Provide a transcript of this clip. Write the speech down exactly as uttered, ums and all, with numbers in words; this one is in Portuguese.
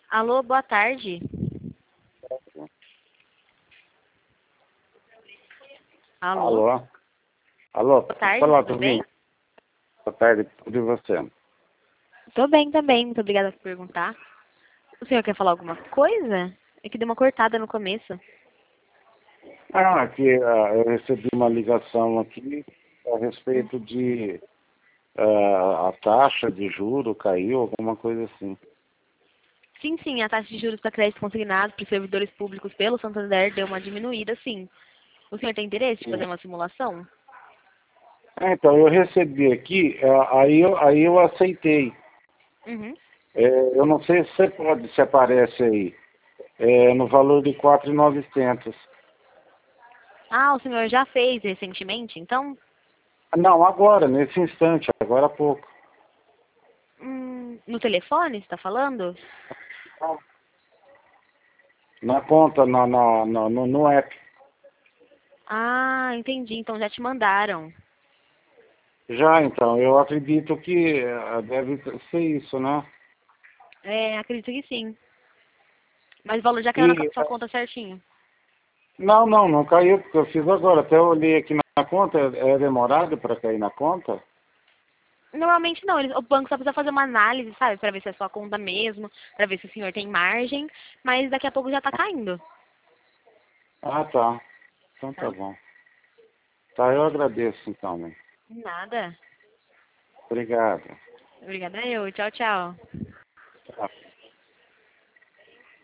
Alô, boa tarde. Alô, Alô? Alô, boa tarde, fala tudo por bem? mim. Boa tarde, tudo e você? Tô bem também, muito obrigada por perguntar. O senhor quer falar alguma coisa? É que deu uma cortada no começo. Ah, aqui ah, eu recebi uma ligação aqui a respeito de ah, a taxa de juro caiu, alguma coisa assim. Sim, sim, a taxa de juros para crédito consignado para os servidores públicos pelo Santander deu uma diminuída, sim. O senhor tem interesse de fazer uma simulação? Ah, então, eu recebi aqui, ah, aí, eu, aí eu aceitei. Uhum. É, eu não sei se você pode, se aparece aí, é, no valor de quatro mil e novecentos. Ah, o senhor já fez recentemente, então? Não, agora, nesse instante, agora há pouco. Hum, no telefone, você está falando? Na conta, na, na, na- no, no app. Ah, entendi. Então já te mandaram. Já, então, eu acredito que eh, deve ser isso, né? É, acredito que sim. Mas o valor já caiu na E, sua conta certinho. não, não, não caiu, porque eu fiz agora. Até eu olhei aqui na conta, é é demorado para cair na conta? Normalmente não, eles, o banco só precisa fazer uma análise, sabe, para ver se é sua conta mesmo, para ver se o senhor tem margem, mas daqui a pouco já tá caindo, Ah, tá. Então tá tá? bom. Tá, eu agradeço então, né? Nada. Obrigado. Obrigada eu. Tchau, tchau. Tá.